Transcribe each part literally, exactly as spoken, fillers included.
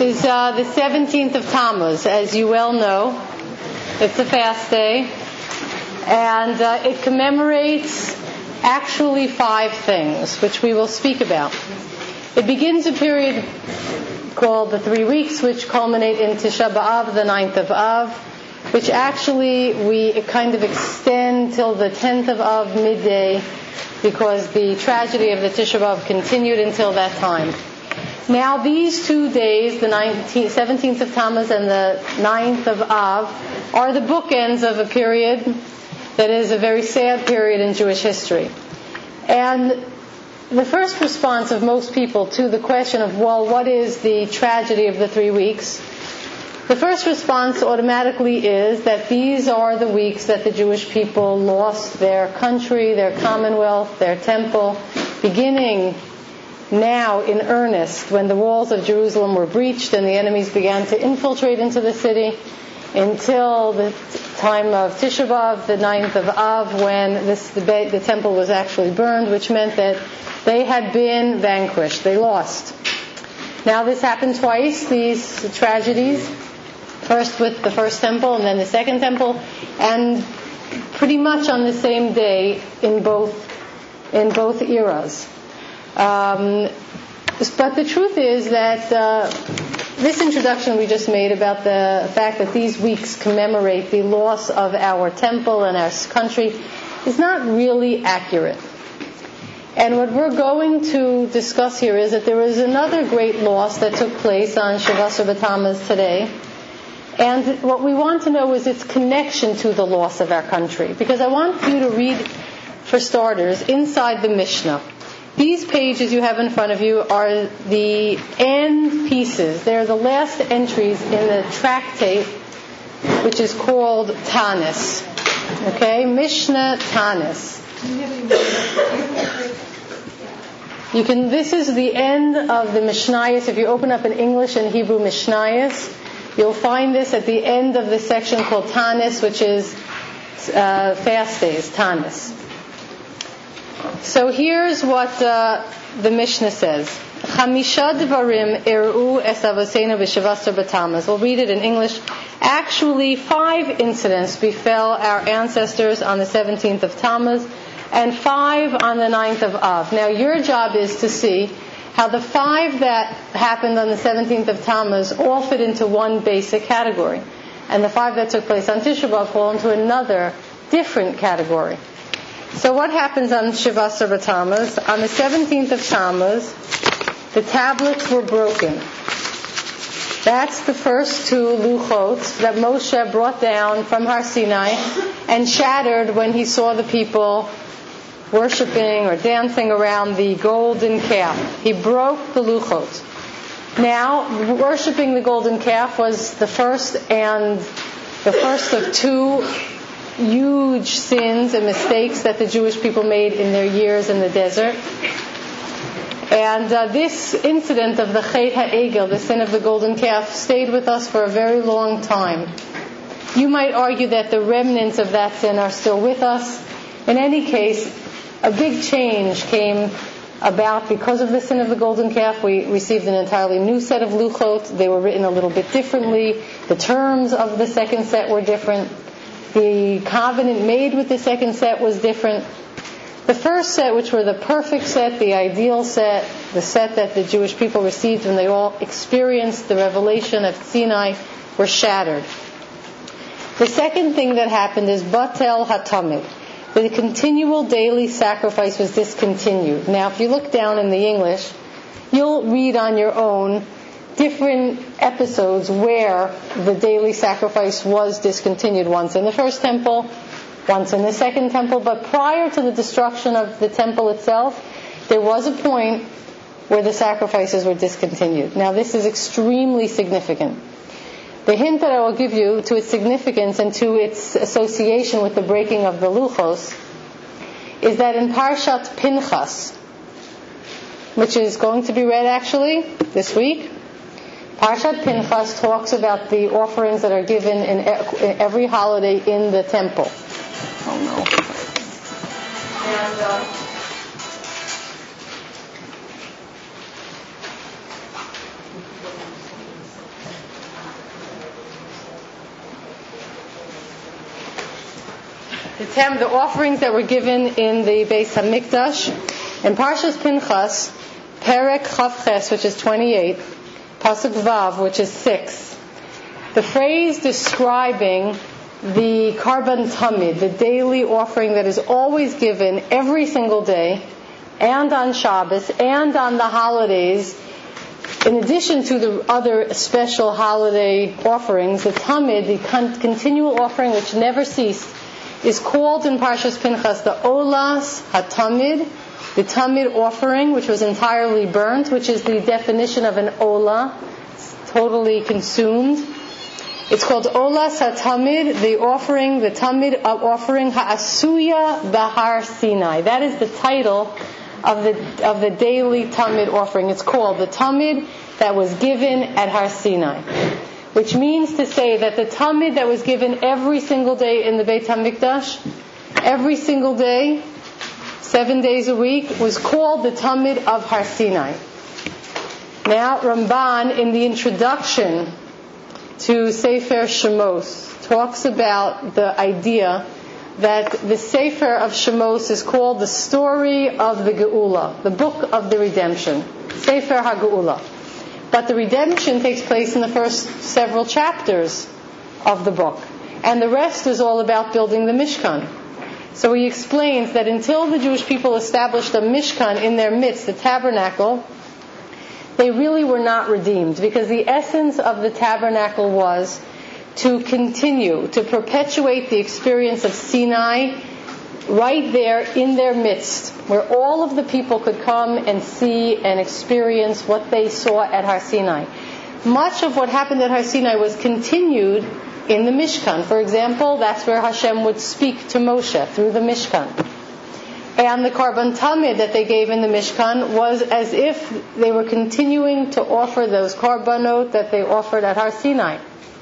is uh, the seventeenth of Tammuz, as you well know. It's a fast day, and uh, it commemorates actually five things, which we will speak about. It begins a period called the three weeks, which culminate in Tisha B'Av, the ninth of Av, which actually we kind of extend till the tenth of Av midday, because the tragedy of the Tisha B'Av continued until that time. Now these two days, the nineteenth, seventeenth of Tammuz and the ninth of Av, are the bookends of a period that is a very sad period in Jewish history. And the first response of most people to the question of, well, what is the tragedy of the three weeks? The first response automatically is that these are the weeks that the Jewish people lost their country, their commonwealth, their temple, beginning now in earnest when the walls of Jerusalem were breached and the enemies began to infiltrate into the city, until the time of Tisha B'Av, the ninth of Av, when this, the, the temple was actually burned, which meant that they had been vanquished. They lost. Now this happened twice, these tragedies. First with the first temple and then the second temple, and pretty much on the same day in both in both eras. Um, but the truth is that uh, this introduction we just made about the fact that these weeks commemorate the loss of our temple and our country is not really accurate. And what we're going to discuss here is that there is another great loss that took place on Shavasar B'Tammuz today. And what we want to know is its connection to the loss of our country. Because I want you to read, for starters, inside the Mishnah. These pages you have in front of you are the end pieces. They're the last entries in the tractate, which is called Tanis. Okay? Mishnah Tanis. You can, this is the end of the Mishnayos. If you open up in English and Hebrew Mishnayos, you'll find this at the end of the section called Tanis, which is uh, fast days, Tanis. So here's what uh, the Mishnah says. Chamisha Devarim Eru'u Es Avoseinu B'Shavasar B'Tammuz. We'll read it in English. Actually, five incidents befell our ancestors on the seventeenth of Tammuz, and five on the ninth of Av. Now your job is to see how the five that happened on the seventeenth of Tammuz all fit into one basic category. And the five that took place on Tisha B'Av fall into another, different category. So what happens on Shavasar B'Tammuz? On the seventeenth of Tammuz, the tablets were broken. That's the first two luchot that Moshe brought down from Har Sinai and shattered when he saw the people worshipping or dancing around the golden calf. He broke the luchot. Now, worshipping the golden calf was the first and the first of two huge sins and mistakes that the Jewish people made in their years in the desert. And uh, this incident of the Chet HaEgel, the sin of the golden calf, stayed with us for a very long time. You might argue that the remnants of that sin are still with us. In any case, a big change came about because of the sin of the golden calf. We received an entirely new set of luchot. They were written a little bit differently. The terms of the second set were different. The covenant made with the second set was different. The first set, which were the perfect set, the ideal set, the set that the Jewish people received when they all experienced the revelation of Sinai, were shattered. The second thing that happened is Batel HaTamid. The continual daily sacrifice was discontinued. Now, if you look down in the English, you'll read on your own different episodes where the daily sacrifice was discontinued. Once in the first temple, once in the second temple. But prior to the destruction of the temple itself, there was a point where the sacrifices were discontinued. Now, this is extremely significant. The hint that I will give you to its significance and to its association with the breaking of the luchos is that in Parshat Pinchas, which is going to be read actually this week, Parshat Pinchas talks about the offerings that are given in every holiday in the temple. Oh no. And, uh, the, tem, the offerings that were given in the Beis Hamikdash. In Parshas Pinchas, Perek Chavches, which is twenty-eight, Pasuk Vav, which is six, the phrase describing the Karban Tamid, the daily offering that is always given every single day, and on Shabbos, and on the holidays, in addition to the other special holiday offerings, the Tamid, the con- continual offering which never ceased, is called in Parshas Pinchas the Olas HaTamid, the Tamid offering, which was entirely burnt, which is the definition of an Ola, totally consumed. It's called Olas HaTamid, the offering, the Tamid offering, Ha'asuya Bahar Sinai. That is the title of the of the daily Tamid offering. It's called the Tamid that was given at Har Sinai, which means to say that the Tamid that was given every single day in the Beit HaMikdash, every single day, seven days a week, was called the Tamid of Har Sinai. Now, Ramban, in the introduction to Sefer Shemos, talks about the idea that the Sefer of Shemos is called the story of the Geula, the book of the redemption, Sefer HaGeula. But the redemption takes place in the first several chapters of the book, and the rest is all about building the Mishkan. So he explains that until the Jewish people established a Mishkan in their midst, the tabernacle, they really were not redeemed, because the essence of the tabernacle was to continue, to perpetuate the experience of Sinai right there in their midst, where all of the people could come and see and experience what they saw at Har Sinai. Much of what happened at Har Sinai was continued in the Mishkan. For example, that's where Hashem would speak to Moshe, through the Mishkan. And the Karban Tamid that they gave in the Mishkan was as if they were continuing to offer those Karbanot that they offered at Har Sinai.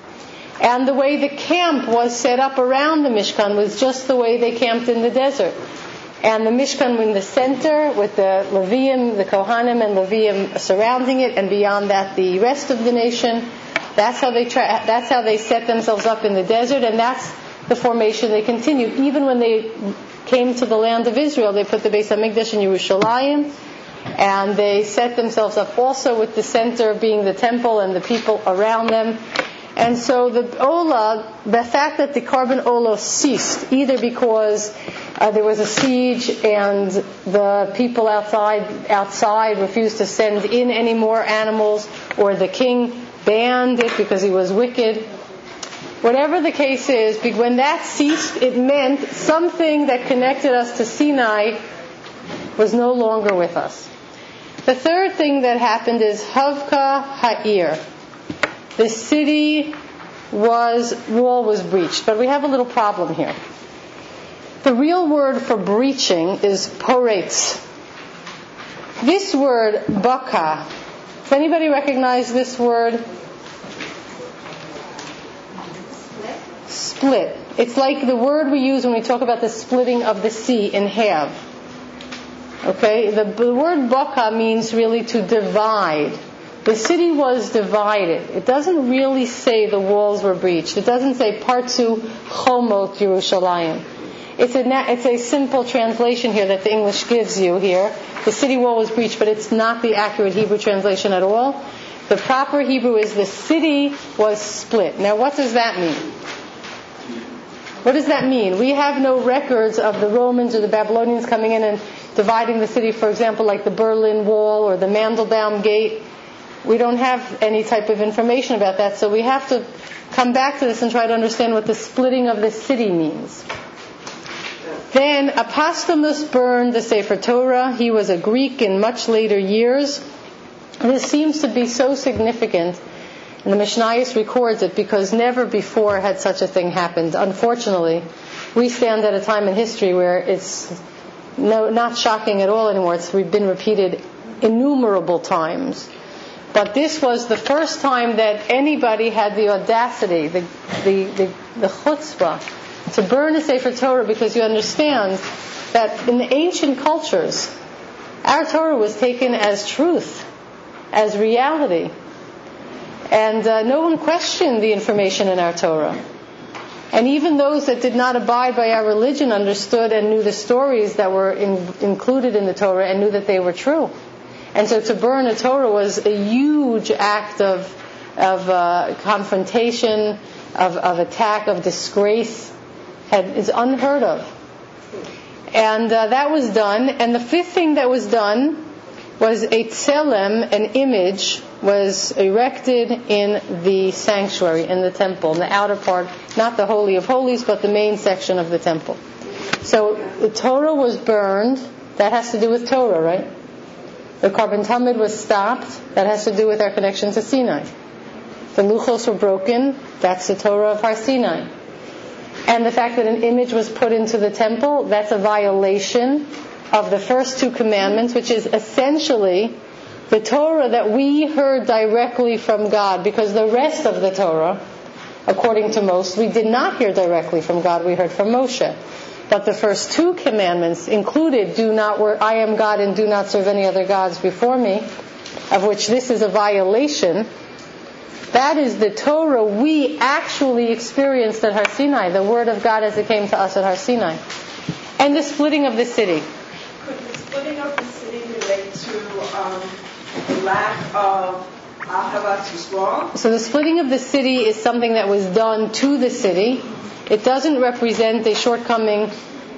And the way the camp was set up around the Mishkan was just the way they camped in the desert. And the Mishkan in the center, with the Leviim, the Kohanim and Leviim surrounding it, and beyond that the rest of the nation. That's how they tra- that's how they set themselves up in the desert, and that's the formation they continued. Even when they came to the land of Israel, they put the Beis HaMikdash in Yerushalayim, and they set themselves up also with the center being the temple and the people around them. And so the Ola, the fact that the Karban Ola ceased, either because uh, there was a siege and the people outside outside refused to send in any more animals, or the king banned it because he was wicked. Whatever the case is, when that ceased, it meant something that connected us to Sinai was no longer with us. The third thing that happened is Havka Ha'ir. The city was, wall was breached. But we have a little problem here. The real word for breaching is poretz. This word, baka, does anybody recognize this word? Split. It's like the word we use when we talk about the splitting of the sea in half. Okay? The, the word baka means really to divide. The city was divided. It doesn't really say the walls were breached. It doesn't say Partzu Chomot Yerushalayim. It's a, it's a simple translation here that the English gives you here. The city wall was breached, but it's not the accurate Hebrew translation at all. The proper Hebrew is the city was split. Now what does that mean? What does that mean? We have no records of the Romans or the Babylonians coming in and dividing the city, for example, like the Berlin Wall or the Mandelbaum Gate. We don't have any type of information about that, so we have to come back to this and try to understand what the splitting of the city means. Then Apostomus burned the Sefer Torah. He was a Greek in much later years. This seems to be so significant, and the Mishnayos records it, because never before had such a thing happened. Unfortunately, we stand at a time in history where it's no, not shocking at all anymore. It's been repeated innumerable times. But this was the first time that anybody had the audacity, the the the, the chutzpah, to burn a Sefer Torah, because you understand that in the ancient cultures, our Torah was taken as truth, as reality. And uh, no one questioned the information in our Torah. And even those that did not abide by our religion understood and knew the stories that were in, included in the Torah and knew that they were true. And so to burn a Torah was a huge act of of uh, confrontation, of, of attack, of disgrace. Had, is unheard of. And uh, that was done. And the fifth thing that was done was a tselem, an image, was erected in the sanctuary, in the temple, in the outer part, not the Holy of Holies, but the main section of the temple. So the Torah was burned. That has to do with Torah, right? The Korban Tamid was stopped. That has to do with our connection to Sinai. The Luchos were broken. That's the Torah of Har Sinai. And the fact that an image was put into the temple, that's a violation of the first two commandments, which is essentially the Torah that we heard directly from God, because the rest of the Torah, according to most, we did not hear directly from God, we heard from Moshe. But the first two commandments included, do not work, I am God and do not serve any other gods before me, of which this is a violation. That is the Torah we actually experienced at Har Sinai, the Word of God as it came to us at Har Sinai. And the splitting of the city. Could the splitting of the city relate to um, the lack of Ahavat Yisrael? So the splitting of the city is something that was done to the city. It doesn't represent a shortcoming,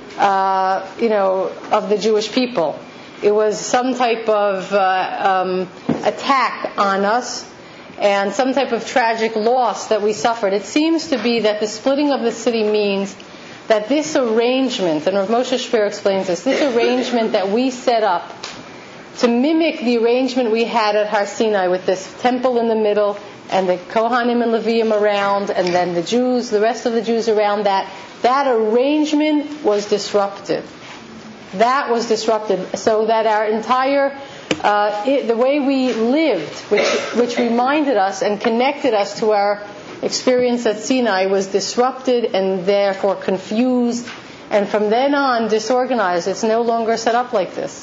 uh, you know, of the Jewish people. It was some type of uh, um, attack on us, and some type of tragic loss that we suffered. It seems to be that the splitting of the city means that this arrangement, and Rav Moshe Shapiro explains this, this arrangement that we set up to mimic the arrangement we had at Har Sinai with this temple in the middle and the Kohanim and Leviim around, and then the Jews, the rest of the Jews around that, that arrangement was disrupted. That was disrupted, so that our entire Uh, it, the way we lived, which, which reminded us and connected us to our experience at Sinai, was disrupted and therefore confused, and from then on disorganized. It's no longer set up like this.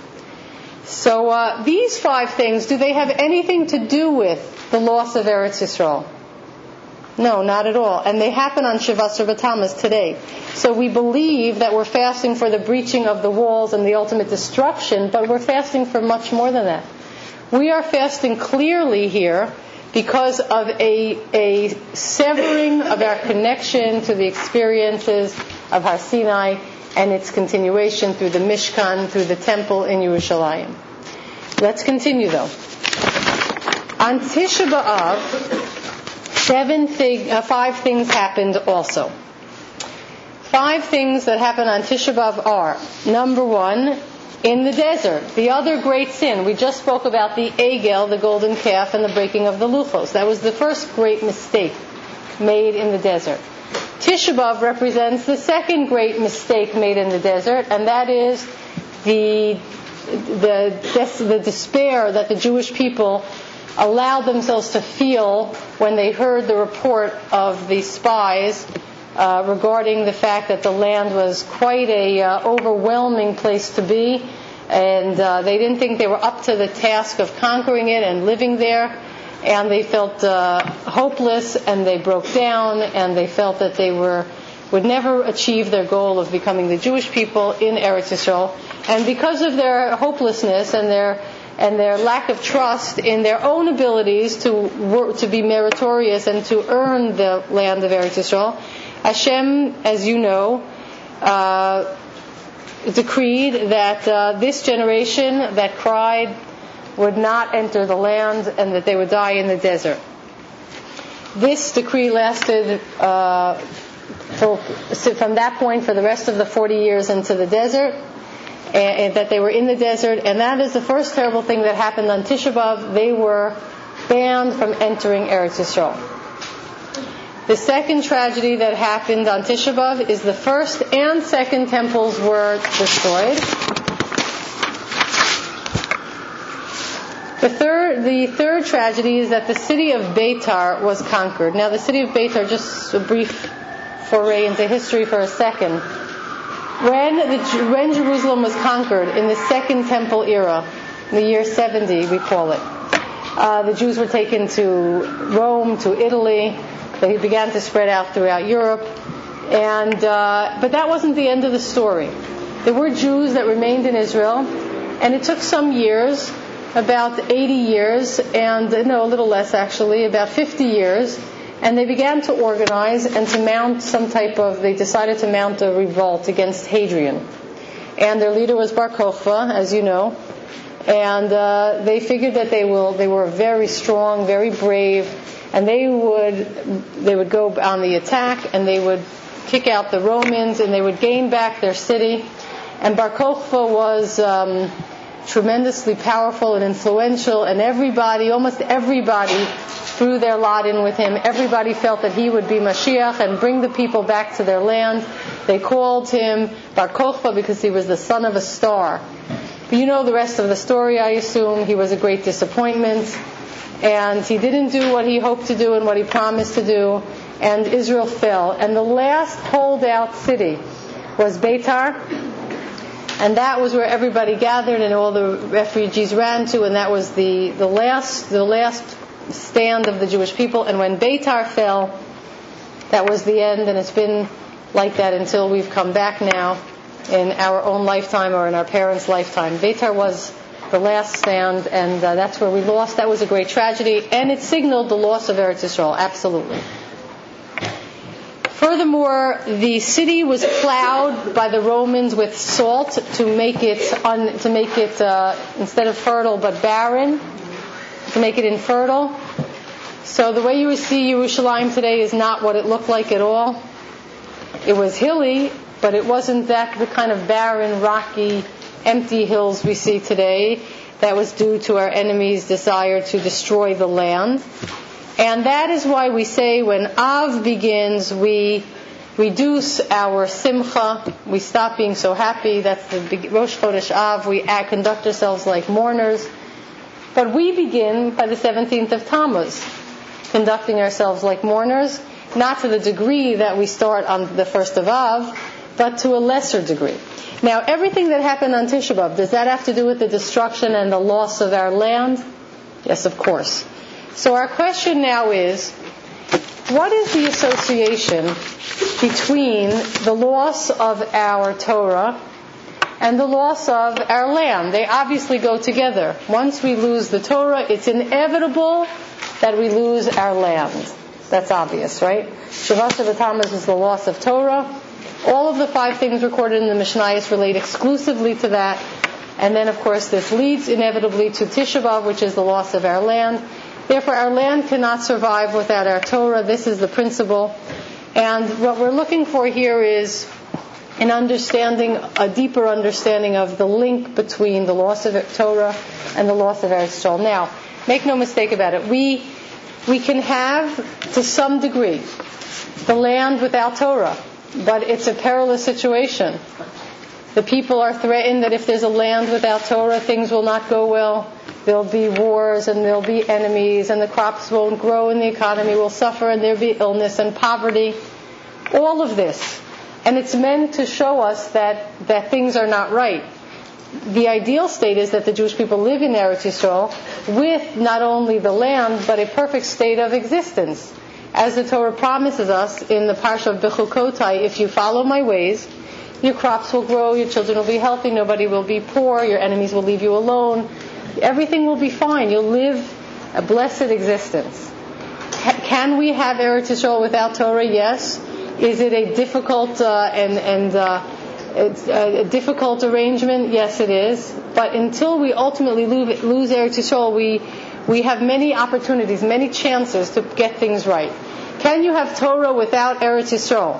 So uh, these five things, do they have anything to do with the loss of Eretz Yisrael? No, not at all. And they happen on Shavasar B'Tammuz today. So we believe that we're fasting for the breaching of the walls and the ultimate destruction, but we're fasting for much more than that. We are fasting clearly here because of a, a severing of our connection to the experiences of Har Sinai and its continuation through the Mishkan, through the temple in Yerushalayim. Let's continue though. On Tisha B'Av, Seven thing, uh, five things happened also. Five things that happened on Tisha B'Av are, number one, in the desert. The other great sin. We just spoke about the Egel, the golden calf, and the breaking of the Luchos. That was the first great mistake made in the desert. Tisha B'Av represents the second great mistake made in the desert, and that is the the, the despair that the Jewish people allowed themselves to feel when they heard the report of the spies uh, regarding the fact that the land was quite a uh, overwhelming place to be, and uh, they didn't think they were up to the task of conquering it and living there, and they felt uh, hopeless, and they broke down, and they felt that they were would never achieve their goal of becoming the Jewish people in Eretz Yisrael. And because of their hopelessness and their and their lack of trust in their own abilities to work, to be meritorious and to earn the land of Eretz Yisrael, Hashem, as you know, uh, decreed that uh, this generation that cried would not enter the land and that they would die in the desert. This decree lasted uh, for, from that point for the rest of the forty years into the desert. And that they were in the desert, and that is the first terrible thing that happened on Tisha B'Av. They were banned from entering Eretz Yisrael. The second tragedy that happened on Tisha B'Av is the first and second temples were destroyed. The third, the third tragedy is that the city of Beitar was conquered. Now, the city of Beitar, just a brief foray into history for a second. When, the, when Jerusalem was conquered in the Second Temple era, in the year seventy, we call it, uh, the Jews were taken to Rome, to Italy. They began to spread out throughout Europe. And uh, but that wasn't the end of the story. There were Jews that remained in Israel, and it took some years, about eighty years, and no, a little less actually, about fifty years, and they began to organize and to mount some type of, they decided to mount a revolt against Hadrian. And their leader was Bar Kokhba, as you know, and uh, they figured that they will, they were very strong, very brave, and they would, they would go on the attack, and they would kick out the Romans, and they would gain back their city. And Bar Kokhba was um, tremendously powerful and influential, and everybody, almost everybody, threw their lot in with him. Everybody felt that he would be Mashiach and bring the people back to their land. They called him Bar Kokhba because he was the son of a star. But you know the rest of the story, I assume. He was a great disappointment, and he didn't do what he hoped to do and what he promised to do, and Israel fell. And the last holdout city was Beitar, and that was where everybody gathered and all the refugees ran to, and that was the, the last the last stand of the Jewish people. And when Beitar fell, that was the end, and it's been like that until we've come back now in our own lifetime or in our parents' lifetime. Beitar was the last stand, and uh, that's where we lost. That was a great tragedy, and it signaled the loss of Eretz Yisrael, absolutely. Furthermore, the city was plowed by the Romans with salt to make it un, to make it uh, instead of fertile but barren, to make it infertile. So the way you see Yerushalayim today is not what it looked like at all. It was hilly, but it wasn't that the kind of barren, rocky, empty hills we see today. That was due to our enemy's desire to destroy the land. And that is why we say when Av begins, we reduce our simcha, we stop being so happy. That's the Rosh Chodesh Av. We conduct ourselves like mourners. But we begin by the seventeenth of Tammuz, conducting ourselves like mourners, not to the degree that we start on the first of Av, but to a lesser degree. Now, everything that happened on Tisha B'Av, does that have to do with the destruction and the loss of our land? Yes, of course. So our question now is, what is the association between the loss of our Torah and the loss of our land? They obviously go together. Once we lose the Torah, it's inevitable that we lose our land. That's obvious, right? Shavasha B'Tammuz is the loss of Torah. All of the five things recorded in the Mishnayos relate exclusively to that. And then, of course, this leads inevitably to Tisha B'Av, which is the loss of our land. Therefore, our land cannot survive without our Torah. This is the principle. And what we're looking for here is an understanding, a deeper understanding of the link between the loss of Torah and the loss of Eretz Yisrael. Now, make no mistake about it. We we can have, to some degree, the land without Torah, but it's a perilous situation. The people are threatened that if there's a land without Torah, things will not go well. There'll be wars and there'll be enemies and the crops won't grow and the economy will suffer and there'll be illness and poverty. All of this. And it's meant to show us that, that things are not right. The ideal state is that the Jewish people live in Eretz Yisrael with not only the land, but a perfect state of existence. As the Torah promises us in the Parsha of Bechukotai, if you follow my ways, your crops will grow, your children will be healthy, nobody will be poor, your enemies will leave you alone. Everything will be fine. You'll live a blessed existence. Can we have Eretz Yisrael without Torah? Yes. Is it a difficult uh, and and uh, it's a difficult arrangement? Yes, it is. But until we ultimately lose, lose Eretz Yisrael, we we have many opportunities, many chances to get things right. Can you have Torah without Eretz Yisrael?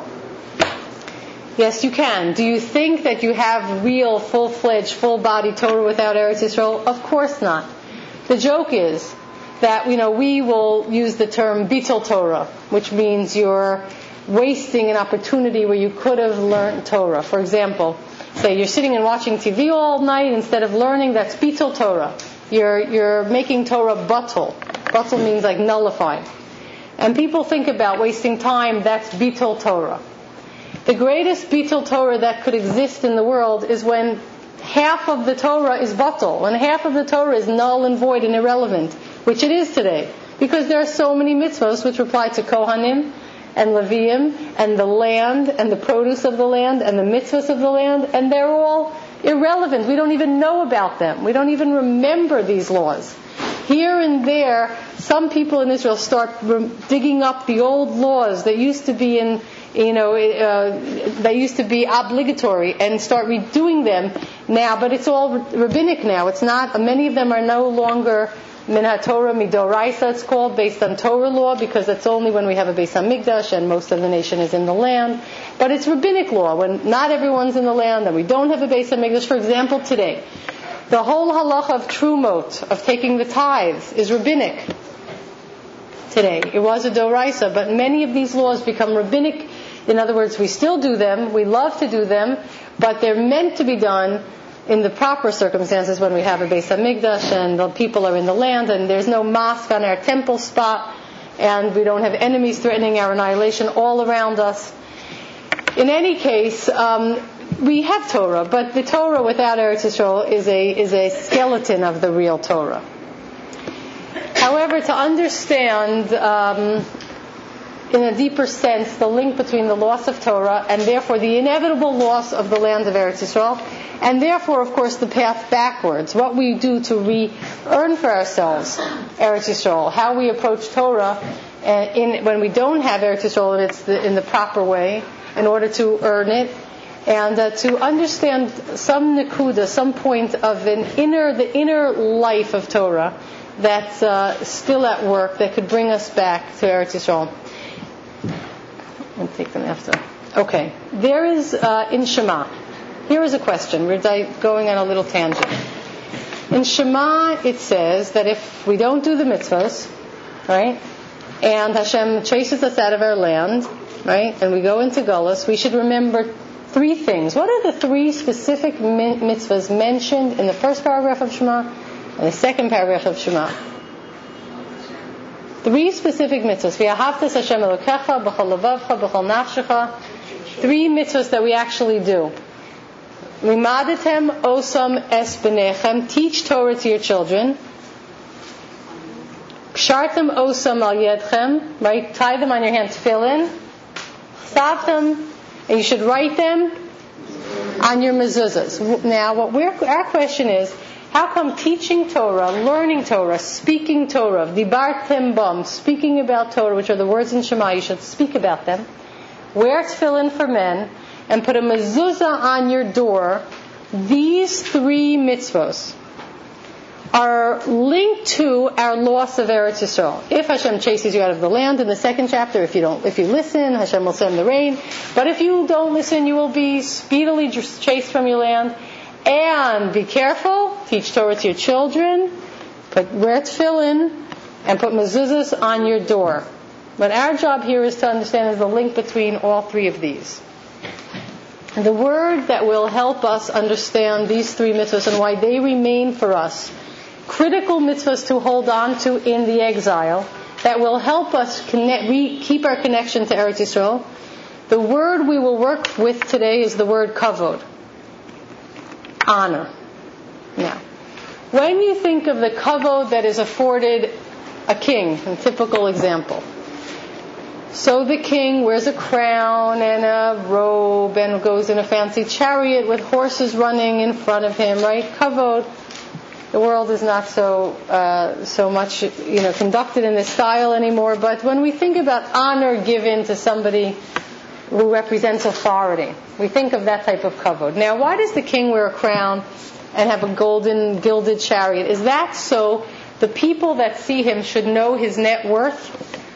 Yes, you can. Do you think that you have real, full-fledged, full-body Torah without Eretz Yisrael? Of course not. The joke is that, you know, we will use the term Bitul Torah, which means you're wasting an opportunity where you could have learned Torah. For example, say you're sitting and watching T V all night instead of learning, that's Bitul Torah. You're, you're making Torah batul. Batul means like nullified. And people think about wasting time, that's Bitul Torah. The greatest Bitul Torah that could exist in the world is when half of the Torah is batul, when half of the Torah is null and void and irrelevant, which it is today, because there are so many mitzvahs which apply to Kohanim, and Levium and the land and the produce of the land and the mitzvahs of the land, and they're all irrelevant. We don't even know about them. We don't even remember these laws. Here and there, some people in Israel start re- digging up the old laws that used to be in, you know, uh, that used to be obligatory, and start redoing them now. But it's all rabbinic now. It's not. Many of them are no longer min haTorah midoraisa. It's called, based on Torah law, because it's only when we have a Beis Hamikdash and most of the nation is in the land. But it's rabbinic law when not everyone's in the land and we don't have a Beis Hamikdash. For example, today, the whole halacha of trumot, of taking the tithes, is rabbinic today. It was a doraisa, but many of these laws become rabbinic. In other words, we still do them, we love to do them, but they're meant to be done in the proper circumstances when we have a Beis Hamikdash and the people are in the land and there's no mosque on our temple spot and we don't have enemies threatening our annihilation all around us. In any case, um, we have Torah, but the Torah without Eretz Yisrael is a is a skeleton of the real Torah. However, to understand um, in a deeper sense the link between the loss of Torah and therefore the inevitable loss of the land of Eretz Yisrael, and therefore, of course, the path backwards, what we do to re-earn for ourselves Eretz Yisrael, how we approach Torah uh, in when we don't have Eretz Yisrael and it's the, in the proper way in order to earn it, and uh, to understand some nekuda, some point of an inner, the inner life of Torah that's uh, still at work that could bring us back to Eretz Yisrael. I'll take them after. Okay, there is uh, in Shema. Here is a question. We're going on a little tangent. In Shema, it says that if we don't do the mitzvahs, right, and Hashem chases us out of our land, right, and we go into Gullus, we should remember three things. What are the three specific mitzvahs mentioned in the first paragraph of Shema and the second paragraph of Shema? Three specific mitzvahs. V'ahavtas Hashem Elokecha b'chol levavcha b'chol nafshecha. Three mitzvahs that we actually do. Limadatem osam es b'nechem. Teach Torah to your children. Kshartem osam al yedchem. Right? Tie them on your hand. Tefillin. Savtem. And you should write them on your mezuzahs. Now, what we're, our question is, how come teaching Torah, learning Torah, speaking Torah, dibartem bam, speaking about Torah, which are the words in Shema, you should speak about them, wear tefillin for men, and put a mezuzah on your door, these three mitzvos are linked to our loss of Eretz Yisrael. If Hashem chases you out of the land in the second chapter, if you don't, if you listen, Hashem will send the rain. But if you don't listen, you will be speedily chased from your land. And be careful, teach Torah to your children, put wear tefillin, and put mezuzahs on your door. But our job here is to understand is the link between all three of these. The word that will help us understand these three mitzvahs and why they remain for us critical mitzvahs to hold on to in the exile, that will help us connect, we keep our connection to Eretz Yisrael. The word we will work with today is the word kavod. Honor. Now, when you think of the kavod that is afforded a king, a typical example. So the king wears a crown and a robe and goes in a fancy chariot with horses running in front of him, right? Kavod. The world is not so uh, so much, you know, conducted in this style anymore. But when we think about honor given to somebody who represents authority, we think of that type of kavod. Now, why does the king wear a crown and have a golden gilded chariot? Is that so the people that see him should know his net worth?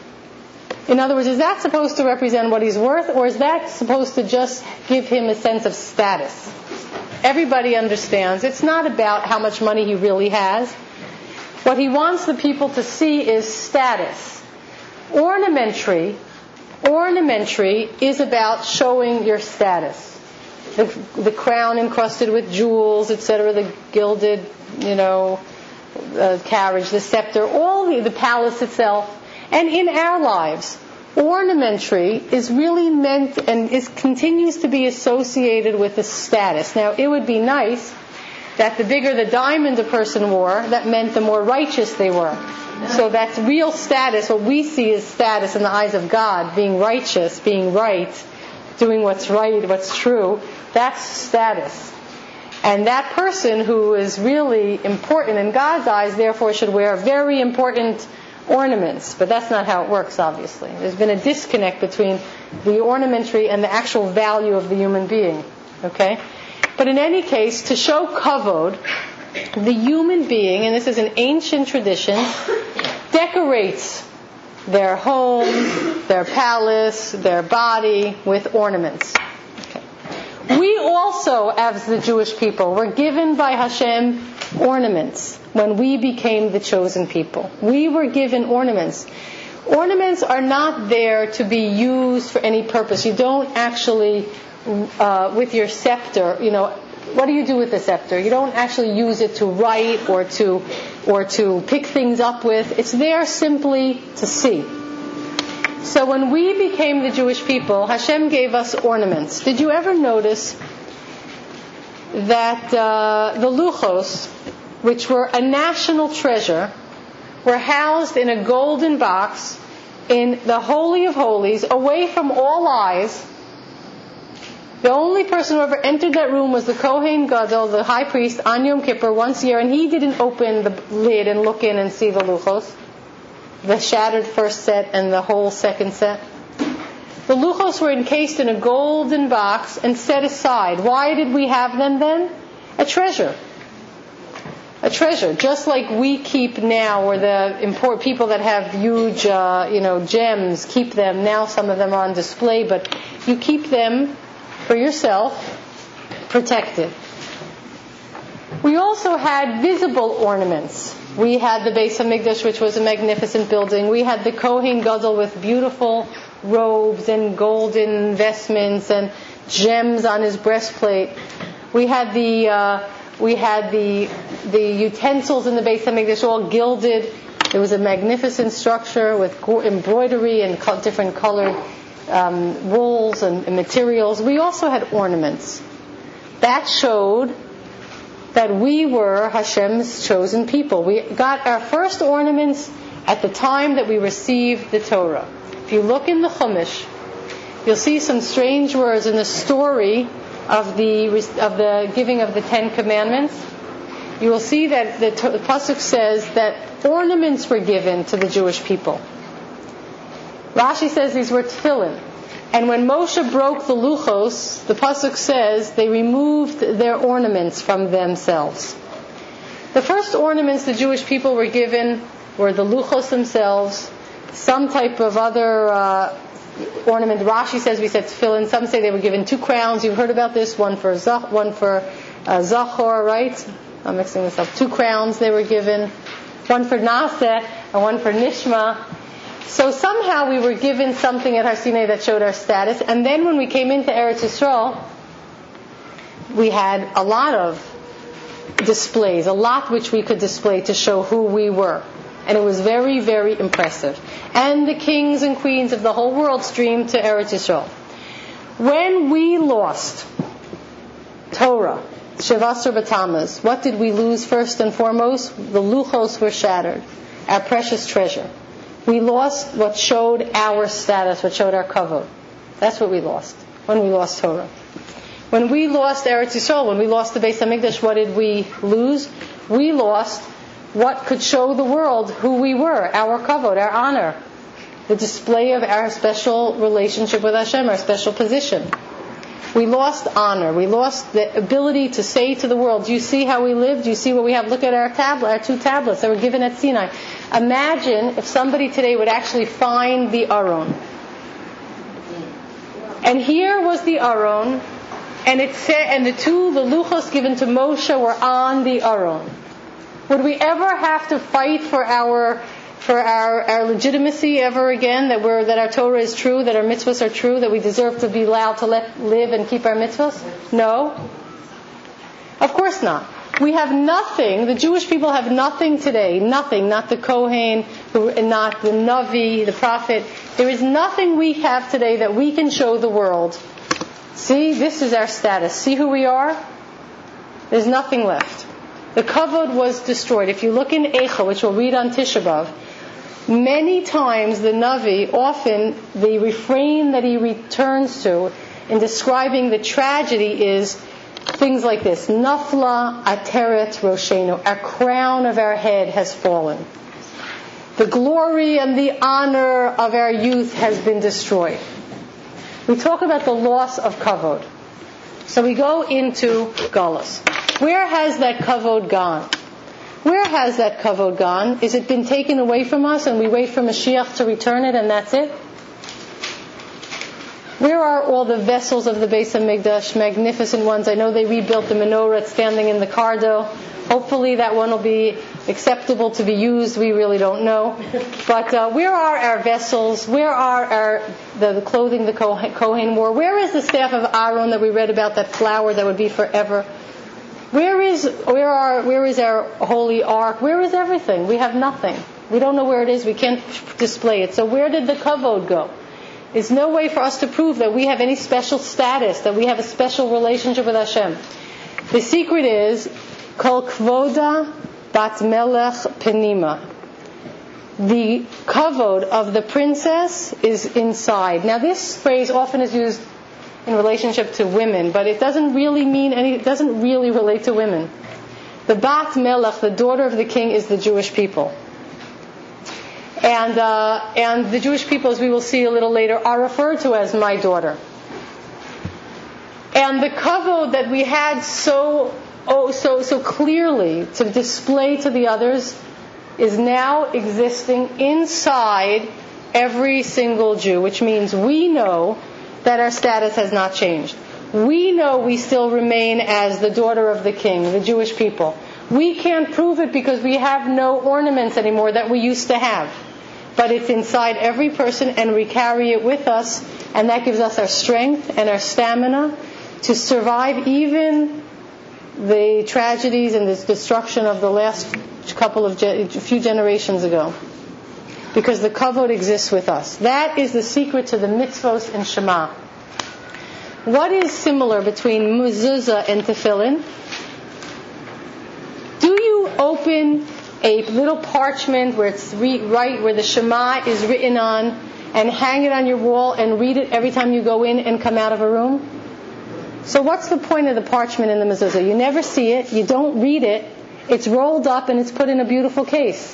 In other words, is that supposed to represent what he's worth, or is that supposed to just give him a sense of status? Everybody understands it's not about how much money he really has. What he wants the people to see is status. Ornamentary, ornamentary is about showing your status. The, the crown encrusted with jewels, et cetera, the gilded, you know, uh, carriage, the scepter, all the, the palace itself. And in our lives, ornamentary is really meant and is continues to be associated with the status. Now, it would be nice that the bigger the diamond a person wore, that meant the more righteous they were. So that's real status. What we see as status in the eyes of God, being righteous, being right, doing what's right, what's true, that's status. And that person who is really important in God's eyes, therefore, should wear very important ornaments. But that's not how it works, obviously. There's been a disconnect between the ornamentary and the actual value of the human being. Okay? But in any case, to show kavod, the human being, and this is an ancient tradition, decorates their home, their palace, their body with ornaments. Okay. We also, as the Jewish people, were given by Hashem ornaments when we became the chosen people. We were given ornaments. Ornaments are not there to be used for any purpose. You don't actually, uh, with your scepter, you know, what do you do with the scepter? You don't actually use it to write or to or to pick things up with. It's there simply to see. So when we became the Jewish people, Hashem gave us ornaments. Did you ever notice that uh, the luchos, which were a national treasure, were housed in a golden box in the Holy of Holies, away from all eyes? The only person who ever entered that room was the Kohen Gadol, the high priest, on Yom Kippur once a year, and he didn't open the lid and look in and see the luchos, the shattered first set and the whole second set. The luchos were encased in a golden box and set aside. Why did we have them then? A treasure. A treasure, just like we keep now, or the import people that have huge, uh, you know, gems keep them. Now some of them are on display, but you keep them for yourself, protected. We also had visible ornaments. We had the Beis HaMikdash, which was a magnificent building. We had the Kohen Gadol with beautiful robes and golden vestments and gems on his breastplate. We had the uh, we had the the utensils in the Beis HaMikdash all gilded. It was a magnificent structure with embroidery and different colored Um, wools and, and materials. We also had ornaments. That showed that we were Hashem's chosen people. We got our first ornaments at the time that we received the Torah. If you look in the Chumash, you'll see some strange words in the story of the of the giving of the Ten Commandments. You will see that the, the pasuk says that ornaments were given to the Jewish people. Rashi says these were tefillin. And when Moshe broke the luchos, the pasuk says they removed their ornaments from themselves. The first ornaments the Jewish people were given were the luchos themselves, some type of other uh, ornament. Rashi says we said tefillin. Some say they were given two crowns. You've heard about this. One for Zach, one for uh, Zachor, right? I'm mixing this up. Two crowns they were given. One for Naseh and one for Nishma. So somehow we were given something at Har Sinai that showed our status. And then when we came into Eretz Yisrael, we had a lot of displays, a lot which we could display to show who we were. And it was very, very impressive. And the kings and queens of the whole world streamed to Eretz Yisrael. When we lost Torah, Shevasar B'Tammuz, what did we lose first and foremost? The luchos were shattered, our precious treasure. We lost what showed our status, what showed our kavod. That's what we lost when we lost Torah. When we lost Eretz Yisrael, when we lost the Beis HaMikdash, what did we lose? We lost what could show the world who we were, our kavod, our honor, the display of our special relationship with Hashem, our special position. We lost honor. We lost the ability to say to the world, do you see how we live? Do you see what we have? Look at our tablet, our two tablets that were given at Sinai. Imagine if somebody today would actually find the Aron. And here was the Aron, and it said, and the two, the luchos given to Moshe were on the Aron. Would we ever have to fight for our for our, our legitimacy ever again, that we're that our Torah is true, that our mitzvahs are true, that we deserve to be allowed to let live and keep our mitzvahs? No. Of course not. We have nothing, the Jewish people have nothing today, nothing, not the Kohen, not the Navi, the prophet. There is nothing we have today that we can show the world. See, this is our status. See who we are? There's nothing left. The kavod was destroyed. If you look in Eicha, which we'll read on Tisha B'Av, many times the Navi, often the refrain that he returns to in describing the tragedy is things like this: Nafla ateret roshenu, our crown of our head has fallen. The glory and the honor of our youth has been destroyed. We talk about the loss of kavod. So we go into Galus. Where has that kavod gone? Where has that kavod gone? Is it been taken away from us and we wait for Mashiach to return it and that's it? Where are all the vessels of the Beis HaMikdash, magnificent ones? I know they rebuilt the menorah standing in the Cardo. Hopefully that one will be acceptable to be used. We really don't know. But uh, where are our vessels? Where are our the, the clothing the Kohen wore? Where is the staff of Aaron that we read about, that flower that would be forever? Where is where are where is our holy ark? Where is everything? We have nothing. We don't know where it is. We can't display it. So where did the kavod go? There's no way for us to prove that we have any special status, that we have a special relationship with Hashem. The secret is kol kvoda bat melech penima. The kavod of the princess is inside. Now this phrase often is used in relationship to women, but it doesn't really mean any, it doesn't really relate to women. The Bat Melech, the daughter of the king, is the Jewish people. And, uh, and the Jewish people, as we will see a little later, are referred to as my daughter. And the kavod that we had so, oh, so, so clearly to display to the others is now existing inside every single Jew, which means we know that our status has not changed. We know we still remain as the daughter of the king, the Jewish people. We can't prove it because we have no ornaments anymore that we used to have. But it's inside every person and we carry it with us, and that gives us our strength and our stamina to survive even the tragedies and this destruction of the last couple of ge- few generations ago. Because the kavod exists with us. That is the secret to the mitzvos and Shema. What is similar between mezuzah and tefillin? Do you open a little parchment where it's re- right where the Shema is written on and hang it on your wall and read it every time you go in and come out of a room? So what's the point of the parchment in the mezuzah? You never see it, you don't read it, it's rolled up and it's put in a beautiful case.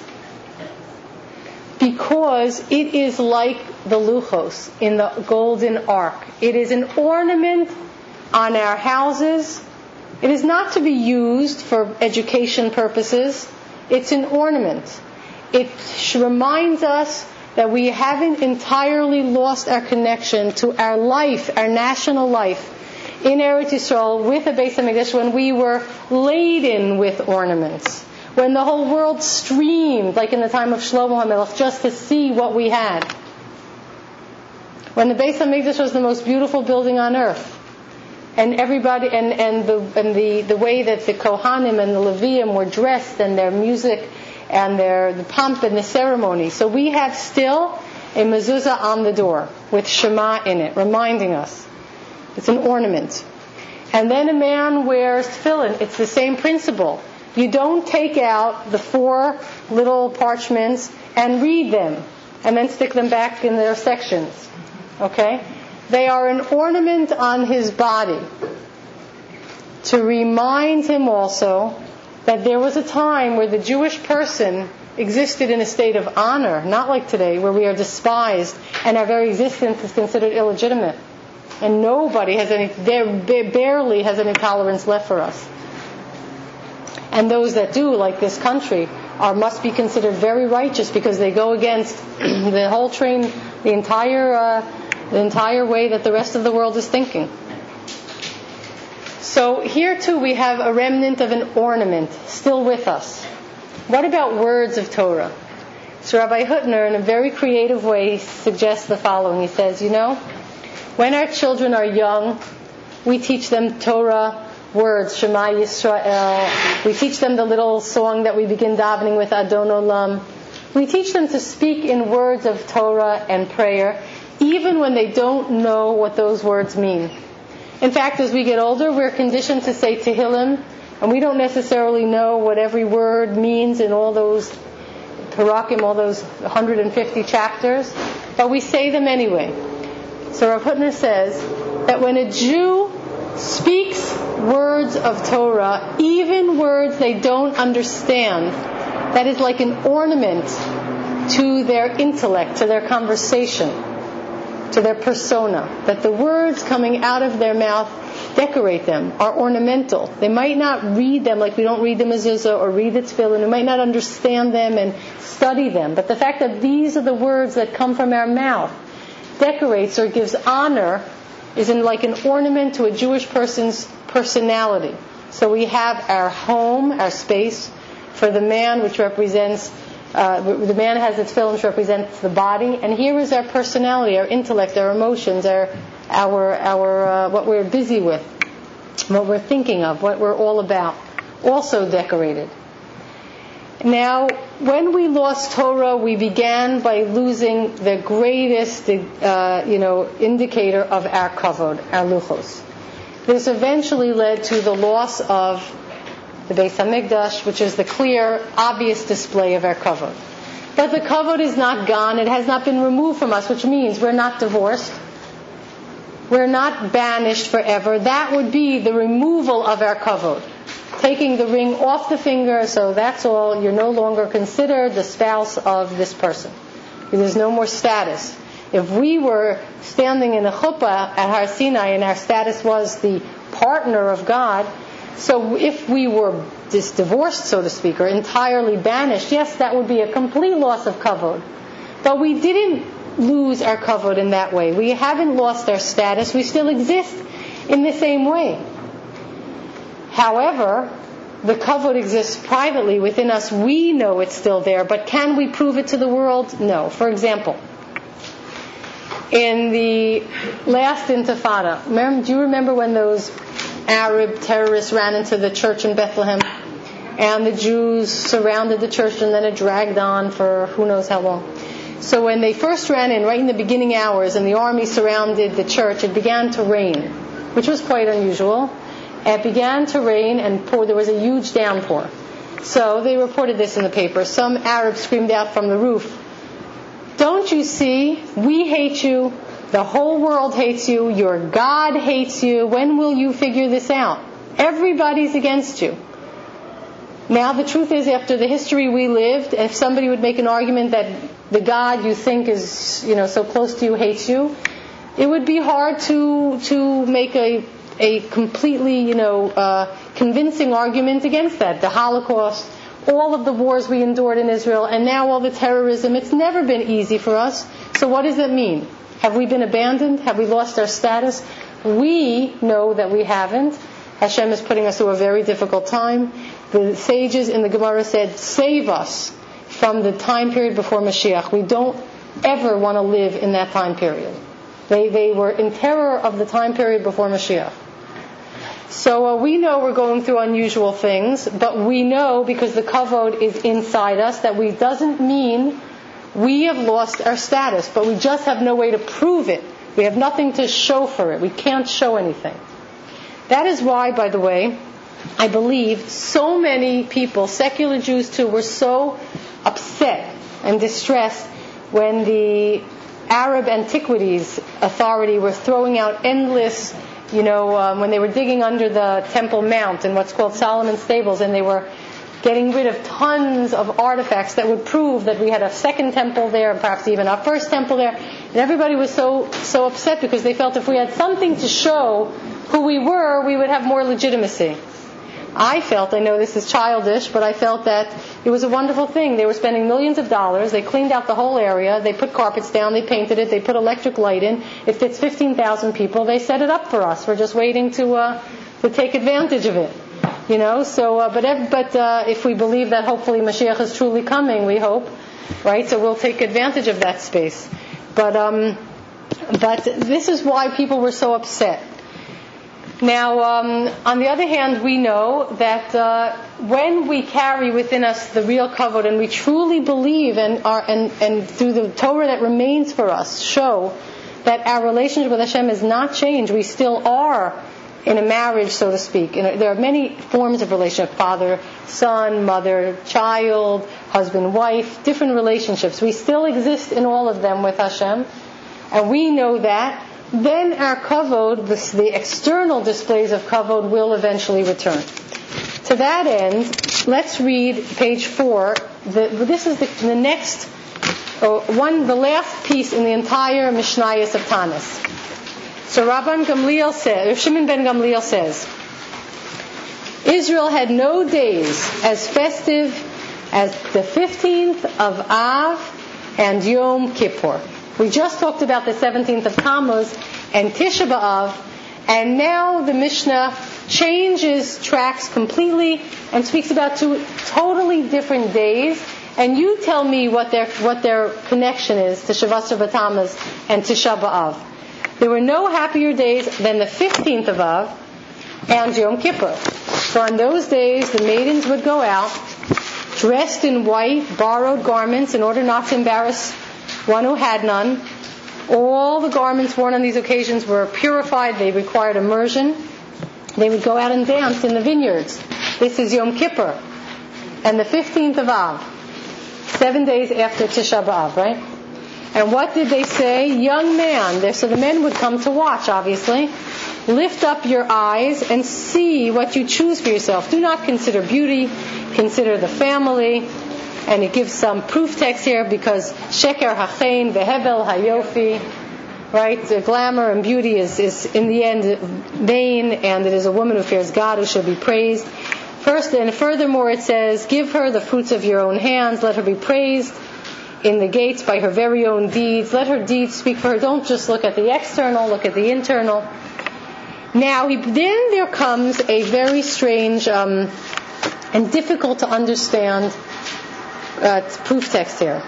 Because it is like the luchos in the golden ark. It is an ornament on our houses. It is not to be used for education purposes. It's an ornament. It reminds us that we haven't entirely lost our connection to our life, our national life in Eretz Yisrael with the Beis HaMikdash when we were laden with ornaments. When the whole world streamed, like in the time of Shlomo HaMelech, just to see what we had. When the Beis HaMikdash was the most beautiful building on earth. And everybody, and, and the and the, the way that the Kohanim and the Leviim were dressed, and their music, and their the pomp and the ceremony. So we have still a mezuzah on the door with Shema in it, reminding us. It's an ornament. And then a man wears tefillin. It's the same principle. You don't take out the four little parchments and read them and then stick them back in their sections. Okay? They are an ornament on his body to remind him also that there was a time where the Jewish person existed in a state of honor, not like today where we are despised and our very existence is considered illegitimate. And nobody has any, there barely has any tolerance left for us. And those that do, like this country, are must be considered very righteous because they go against the whole train, the entire, uh, the entire way that the rest of the world is thinking. So here too we have a remnant of an ornament still with us. What about words of Torah? So Rabbi Hutner, in a very creative way, suggests the following. He says, you know, when our children are young, we teach them Torah words, Shema Yisrael. We teach them the little song that we begin davening with, Adon Olam. We teach them to speak in words of Torah and prayer, even when they don't know what those words mean. In fact, as we get older, we're conditioned to say Tehillim And we don't necessarily know what every word means in all those Parakim, all those one hundred fifty chapters, but we say them anyway. So Rav Hutner says that when a Jew speaks words of Torah, even words they don't understand, that is like an ornament to their intellect, to their conversation, to their persona. That the words coming out of their mouth decorate them, are ornamental. They might not read them like we don't read the mezuzah or read the tefillin. We might not understand them and study them. But the fact that these are the words that come from our mouth decorates or gives honor is in like an ornament to a Jewish person's personality. So we have our home, our space, for the man, which represents, uh, the man has its tefillin, which represents the body, and here is our personality, our intellect, our emotions, our, our, our, uh, what we're busy with, what we're thinking of, what we're all about, also decorated. Now, when we lost Torah, we began by losing the greatest, uh, you know, indicator of our kavod, our luchos. This eventually led to the loss of the Beis HaMikdash, which is the clear, obvious display of our kavod. But the kavod is not gone; it has not been removed from us, which means we're not divorced. We're not banished forever. That would be the removal of our kavod. Taking the ring off the finger, so that's all. You're no longer considered the spouse of this person. There's no more status. If we were standing in a chuppah at Har Sinai and our status was the partner of God, so if we were dis- divorced, so to speak, or entirely banished, yes, that would be a complete loss of kavod. But we didn't lose our kavod in that way. We haven't lost our status. We still exist in the same way. However, the kavod exists privately within us. We know it's still there, but can we prove it to the world? No. For example, in the last Intifada, remember, do you remember when those Arab terrorists ran into the church in Bethlehem, and the Jews surrounded the church, and then it dragged on for who knows how long? So when they first ran in, right in the beginning hours, and the army surrounded the church, it began to rain, which was quite unusual. It began to rain and pour. There was a huge downpour. So they reported this in the paper. Some Arab screamed out from the roof, "Don't you see? We hate you. The whole world hates you. Your God hates you. When will you figure this out? Everybody's against you." Now the truth is, after the history we lived, if somebody would make an argument that the God you think is, you know, so close to you hates you, it would be hard to to make a a completely, you know, uh, convincing argument against that. The Holocaust, all of the wars we endured in Israel, and now all the terrorism. It's never been easy for us. So what does it mean? Have we been abandoned? Have we lost our status? We know that we haven't. Hashem is putting us through a very difficult time. The sages in the Gemara said, save us from the time period before Mashiach. We don't ever want to live in that time period. They, they were in terror of the time period before Mashiach. So uh, we know we're going through unusual things, but we know, because the kavod is inside us, that we doesn't mean we have lost our status, but we just have no way to prove it. We have nothing to show for it. We can't show anything. That is why, by the way, I believe so many people, secular Jews too, were so upset and distressed when the Arab Antiquities Authority were throwing out endless, you know, um, when they were digging under the Temple Mount in what's called Solomon's Stables, and they were getting rid of tons of artifacts that would prove that we had a second temple there, perhaps even our first temple there. And everybody was so so upset because they felt if we had something to show who we were, we would have more legitimacy. I felt, I know this is childish, but I felt that it was a wonderful thing. They were spending millions of dollars. They cleaned out the whole area. They put carpets down. They painted it. They put electric light in. It fits fifteen thousand people. They set it up for us. We're just waiting to uh, to take advantage of it. You know, so, uh, but ev- but uh, if we believe that hopefully Mashiach is truly coming, we hope, right? So we'll take advantage of that space. But um, but this is why people were so upset. Now, um, on the other hand, we know that uh, when we carry within us the real kavod, and we truly believe, and are and and through the Torah that remains for us, show that our relationship with Hashem has not changed. We still are in a marriage, so to speak. And there are many forms of relationship: father, son, mother, child, husband, wife, different relationships. We still exist in all of them with Hashem, and we know that. Then our kavod, the, the external displays of kavod, will eventually return. To that end, let's read page four. The, this is the, the next uh, one, the last piece in the entire Mishnayos of Tanis. So Rabban Gamliel says, Rav Shimon ben Gamliel says, Israel had no days as festive as the fifteenth of Av and Yom Kippur. We just talked about the seventeenth of Tammuz and Tisha B'Av, and now the Mishnah changes tracks completely and speaks about two totally different days. And you tell me what their what their connection is to Shavasar B'Tammuz and Tisha B'Av. There were no happier days than the fifteenth of Av and Yom Kippur. For on those days the maidens would go out dressed in white, borrowed garments in order not to embarrass one who had none. All the garments worn on these occasions were purified. They required immersion. They would go out and dance in the vineyards. This is Yom Kippur. And the fifteenth of Av, seven days after Tisha B'Av, right? And what did they say? Young man. So the men would come to watch, obviously. Lift up your eyes and see what you choose for yourself. Do not consider beauty. Consider the family. And it gives some proof text here because sheker hachein vehebel hayofi, right? The glamour and beauty is, is in the end vain, and it is a woman who fears God who shall be praised. First, and furthermore, it says, give her the fruits of your own hands. Let her be praised in the gates by her very own deeds. Let her deeds speak for her. Don't just look at the external, look at the internal. Now, he, then there comes a very strange um, and difficult to understand Uh, proof text here.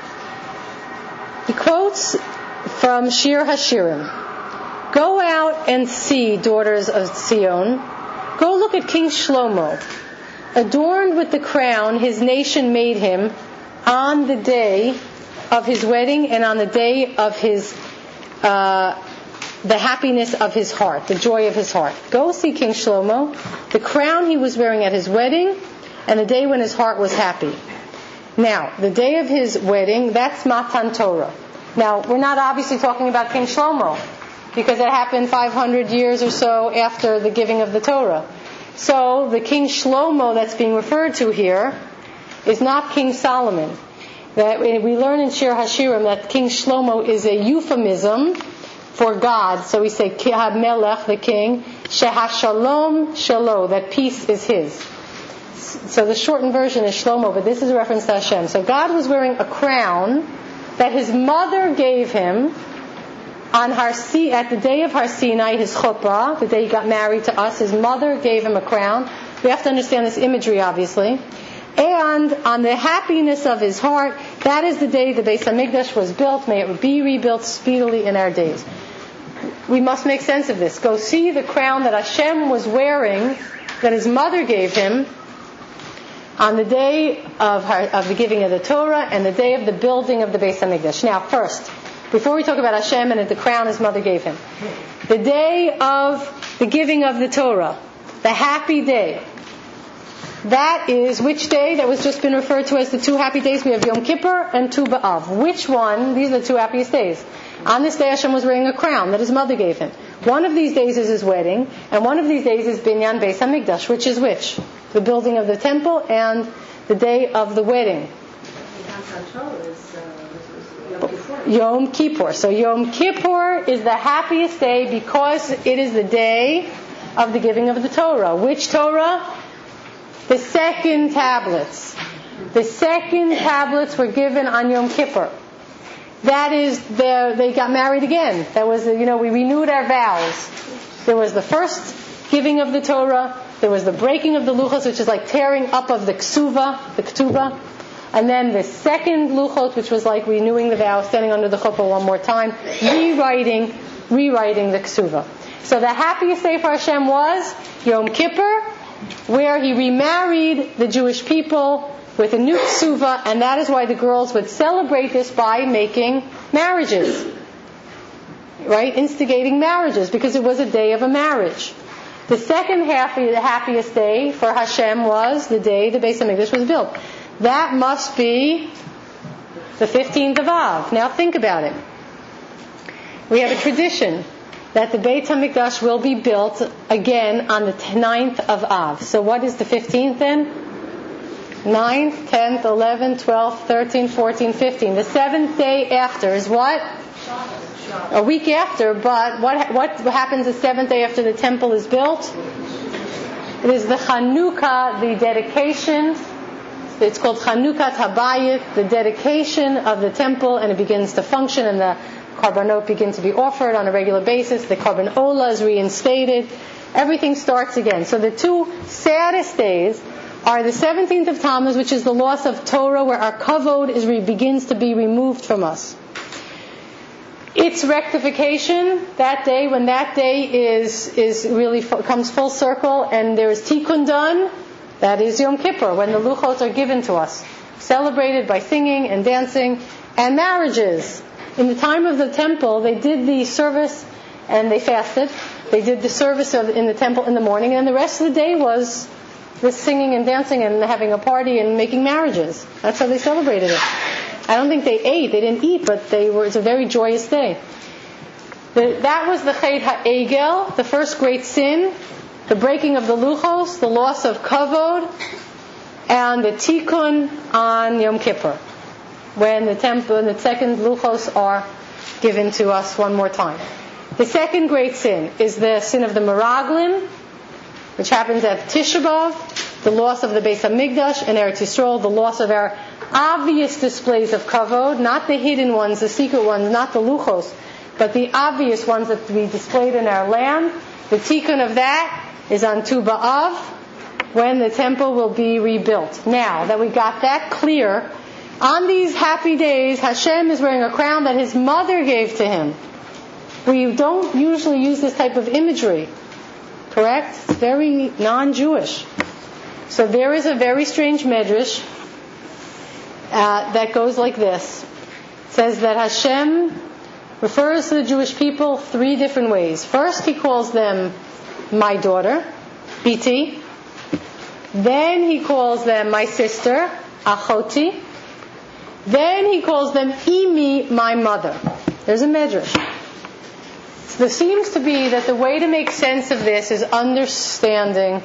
He quotes from Shir Hashirim. Go out and see, daughters of Zion. Go look at King Shlomo, adorned with the crown his nation made him on the day of his wedding and on the day of his uh, the happiness of his heart, the joy of his heart. Go see King Shlomo, the crown he was wearing at his wedding, and the day when his heart was happy. Now, the day of his wedding, that's Matan Torah. Now, we're not obviously talking about King Shlomo, because it happened five hundred years or so after the giving of the Torah. So, the King Shlomo that's being referred to here is not King Solomon. That we learn in Shir Hashirim that King Shlomo is a euphemism for God. So we say, Melech, the king, Shehashalom Shalo, that peace is his. So the shortened version is Shlomo, but this is a reference to Hashem. So God was wearing a crown that his mother gave him on Har Si, at the day of Har Sinai, his chuppah, the day he got married to us. His mother gave him a crown. We have to understand this imagery, obviously. And on the happiness of his heart, that is the day the Beis Hamikdash was built. May it be rebuilt speedily in our days. We must make sense of this. Go see the crown that Hashem was wearing, that his mother gave him, on the day of, her, of the giving of the Torah and the day of the building of the Beis Hamikdash. Now, first, before we talk about Hashem and the crown his mother gave him, the day of the giving of the Torah, the happy day, that is which day? That was just been referred to as the two happy days. We have Yom Kippur and Tu B'Av. Which one? These are the two happiest days. On this day, Hashem was wearing a crown that his mother gave him. One of these days is his wedding, and one of these days is Binyan Beis Hamikdash. Which is which? The building of the temple and the day of the wedding. Yom Kippur. So Yom Kippur is the happiest day because it is the day of the giving of the Torah. Which Torah? The second tablets. The second tablets were given on Yom Kippur. That is, the, they got married again. That was, you know, we renewed our vows. There was the first giving of the Torah. There was the breaking of the luchos, which is like tearing up of the ksuva, the ketubah. And then the second luchot, which was like renewing the vow, standing under the chuppah one more time, rewriting, rewriting the ksuva. So the happiest day for Hashem was Yom Kippur, where he remarried the Jewish people with a new ksuva, and that is why the girls would celebrate this by making marriages. Right? Instigating marriages, because it was a day of a marriage. The second happy, the happiest day for Hashem was the day the Beis Hamikdash was built. That must be the fifteenth of Av. Now think about it. We have a tradition that the Beit HaMikdash will be built again on the ninth of Av. So what is the fifteenth then? ninth, tenth, eleventh, twelfth, thirteenth, fourteenth, fifteenth. The seventh day after is what? A week after, but what what happens the seventh day after the temple is built? It is the Chanukah, the dedication. It's called Chanukat Habayit, the dedication of the temple, and it begins to function, and the Karbanot begin to be offered on a regular basis. The Karban Ola is reinstated. Everything starts again. So the two saddest days are the seventeenth of Tammuz, which is the loss of Torah, where our kavod is re- begins to be removed from us. Its rectification, that day, when that day is is really comes full circle, and there is tikkun done, that is Yom Kippur, when the luchot are given to us, celebrated by singing and dancing and marriages. In the time of the temple, they did the service and they fasted. They did the service of, in the temple in the morning, and the rest of the day was this singing and dancing and having a party and making marriages. That's how they celebrated it. I don't think they ate. They didn't eat, but they were. It's a very joyous day. The, that was the Chet HaEgel, the first great sin, the breaking of the luchos, the loss of kavod, and the tikkun on Yom Kippur, when the temple and the second luchos are given to us one more time. The second great sin is the sin of the Meraglim, which happens at Tisha B'Av, the loss of the Beis Hamikdash and Eretz Yisrael, the loss of our obvious displays of kavod, not the hidden ones, the secret ones, not the luchos, but the obvious ones that we displayed in our land. The tikkun of that is on Tu B'Av, when the temple will be rebuilt. Now that we got that clear, on these happy days, Hashem is wearing a crown that His mother gave to Him. We don't usually use this type of imagery, correct? It's very non-Jewish. So there is a very strange medrash uh, that goes like this. It says that Hashem refers to the Jewish people three different ways. First, He calls them my daughter, Biti. Then He calls them my sister, Achoti. Then He calls them Imi, my mother. There's a medrash. So there seems to be that the way to make sense of this is understanding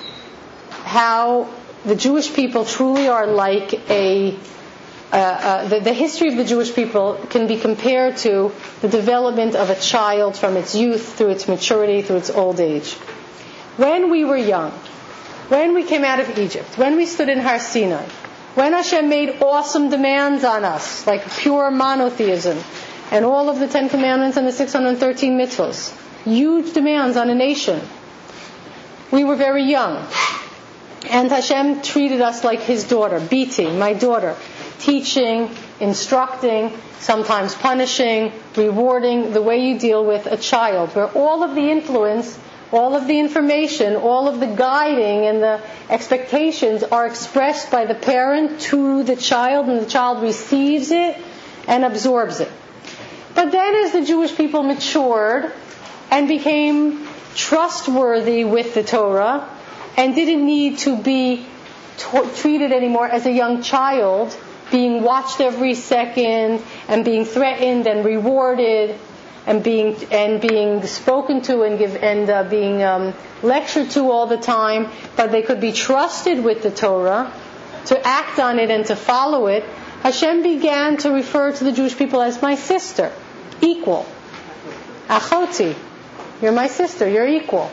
how the Jewish people truly are like a Uh, uh, the, the history of the Jewish people can be compared to the development of a child from its youth through its maturity, through its old age. When we were young, when we came out of Egypt, when we stood in Har Sinai, when Hashem made awesome demands on us, like pure monotheism, and all of the Ten Commandments and the six hundred thirteen mitzvos, huge demands on a nation, we were very young. And Hashem treated us like His daughter, Biti, my daughter, teaching, instructing, sometimes punishing, rewarding, the way you deal with a child, where all of the influence, all of the information, all of the guiding and the expectations are expressed by the parent to the child, and the child receives it and absorbs it. But then as the Jewish people matured and became trustworthy with the Torah and didn't need to be t- treated anymore as a young child, being watched every second and being threatened and rewarded and being and being spoken to and give and uh, being um, lectured to all the time, but they could be trusted with the Torah to act on it and to follow it. Hashem began to refer to the Jewish people as my sister, equal. Achoti, you're my sister, you're equal.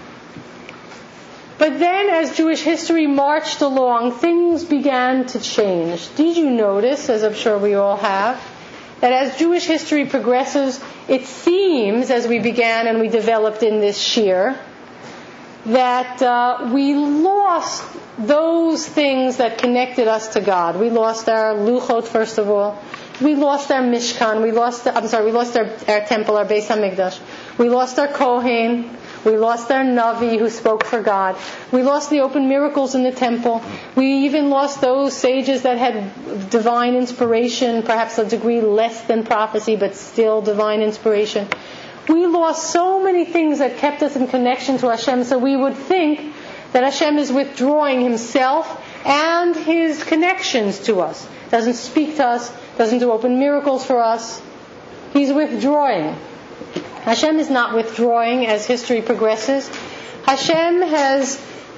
But then as Jewish history marched along, things began to change. Did you notice, as I'm sure we all have, that as Jewish history progresses, it seems, as we began and we developed in this shir, that uh, we lost those things that connected us to God. We lost our luchot, first of all. We lost our mishkan. We lost, the, I'm sorry, we lost our, our temple, our Beis Hamikdash. We lost our kohen. We lost our Navi who spoke for God. We lost the open miracles in the temple. We even lost those sages that had divine inspiration, perhaps a degree less than prophecy, but still divine inspiration. We lost so many things that kept us in connection to Hashem, so we would think that Hashem is withdrawing Himself and His connections to us. Doesn't speak to us, doesn't do open miracles for us. He's withdrawing. Hashem is not withdrawing as history progresses. Hashem has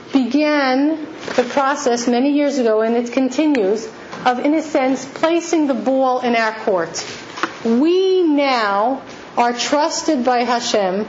began the process many years ago, and it continues, of, in a sense, placing the ball in our court. We now are trusted by Hashem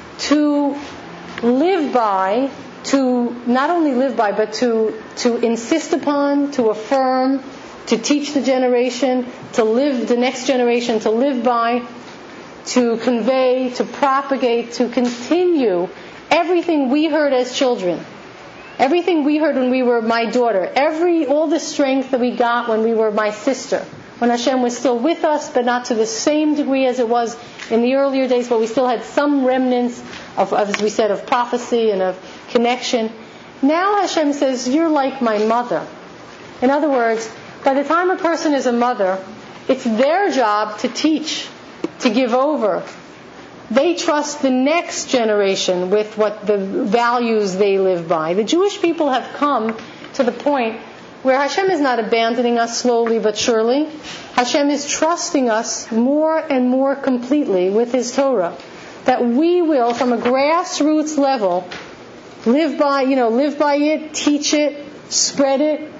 to live by, to not only live by, but to, to insist upon, to affirm, to teach the generation, to live, the next generation to live by, to convey, to propagate, to continue everything we heard as children. Everything we heard when we were my daughter. Every, all the strength that we got when we were my sister. When Hashem was still with us, but not to the same degree as it was in the earlier days, but we still had some remnants of, as we said, of prophecy and of connection. Now Hashem says, you're like my mother. In other words, by the time a person is a mother, it's their job to teach, to give over. They trust the next generation with what the values they live by. The Jewish people have come to the point where Hashem is not abandoning us slowly but surely. Hashem is trusting us more and more completely with His Torah. That we will, from a grassroots level, live by, you know, live by it, teach it, spread it,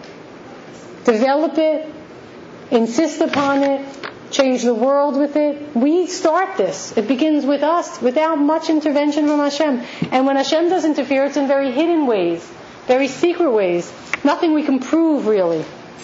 develop it, insist upon it, change the world with it. We start this. It begins with us, without much intervention from Hashem. And when Hashem does interfere, it's in very hidden ways, very secret ways. Nothing we can prove, really.